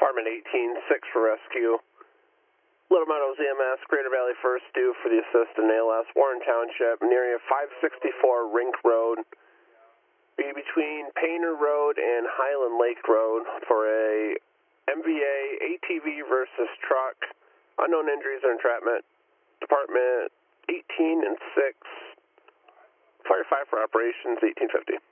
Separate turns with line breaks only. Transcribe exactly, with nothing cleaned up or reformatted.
Department eighteen six for rescue. Little Meadows E M S, Greater Valley First due for the assist in A L S, Warren Township, near five sixty-four Rink Road. Be between Painter Road and Highland Lake Road for a M V A A T V versus truck. Unknown injuries or entrapment. Department eighteen and six. Fire five for operations, eighteen fifty.